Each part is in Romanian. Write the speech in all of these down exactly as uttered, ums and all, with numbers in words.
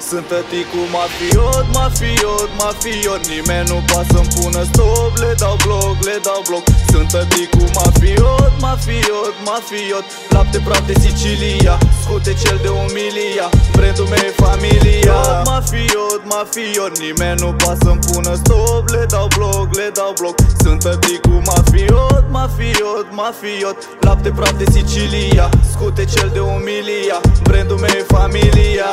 Sunt tăticul mafiot, mafiot, mafiot. Nimeni nu poate să-mi pună stop. Le dau bloc, le dau bloc. Sunt tăticul mafiot, mafiot, mafiot. Lapte praf de Sicilia, scute cel de umilia. Brandul meu e familia. Mafiot, mafiot. Nimeni nu poate să-mi pună stop. Le dau bloc, le dau bloc. Sunt tăticul mafiot, mafiot, mafiot. Lapte praf de Sicilia, scute cel de umilia. Brandul meu e familia.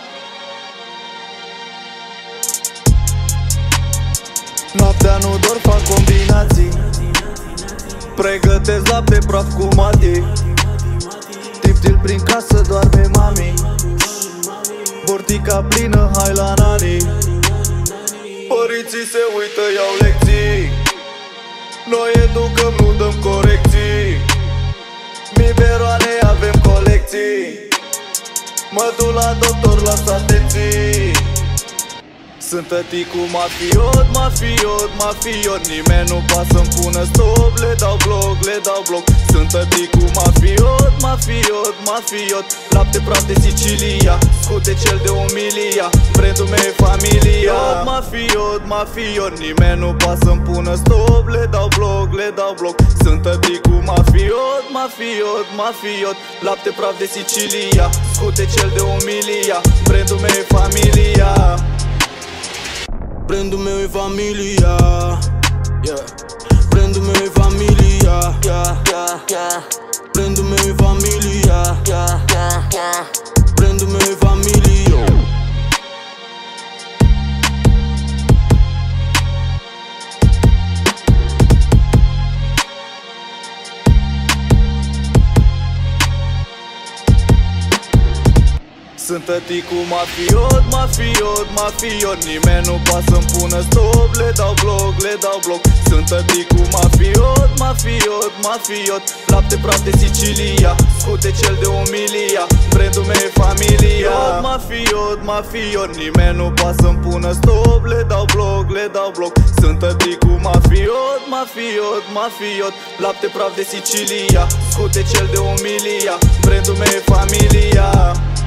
Noaptea nu dor, fac combinații. Pregătesc lapte praf cu mati. Tip-til prin casă, doarme mami. Bortica plină, hai la nani. Părinții se uită, iau lecții. Noi educăm, nu dăm corecții. Biberoane avem colecții. Mă duc la doctor, las atenții. Sunt tăticul mafiot, mafiot, mafiot. Nimeni nu poate să-mi pună stop. Le dau bloc, le dau bloc. Sunt tăticul mafiot, mafiot, mafiot. Lapte praf de Sicilia, scute cel de umilia. Brandul meu e familia. Mafiot, mafiot. Nimeni nu poate să-mi pună stop. Le dau bloc, le dau bloc. Sunt tăticul mafiot, mafiot, mafiot. Lapte praf de Sicilia, scute cel de umilia. Brandul meu e familia. Brandul meu e familia, yeah. Brandul meu e familia, yeah, yeah, yeah. Brandul meu e familia, yeah, yeah, yeah. Brandul meu e familia. Sunt tăticul mafiot, mafiot, mafiot. Nimeni nu poate să-mi pună stop. Le dau bloc, le dau bloc. Sunt tăticul mafiot, mafiot, mafiot. Lapte praf de Sicilia, scute cel de umilia. Brandul meu e familia. Mafiot, mafiot. Nimeni nu poate să-mi pună stop. Le dau bloc, le dau bloc. Sunt tăticul mafiot, mafiot, mafiot. Lapte praf de Sicilia, scute cel de umilia. Brandul meu e familia.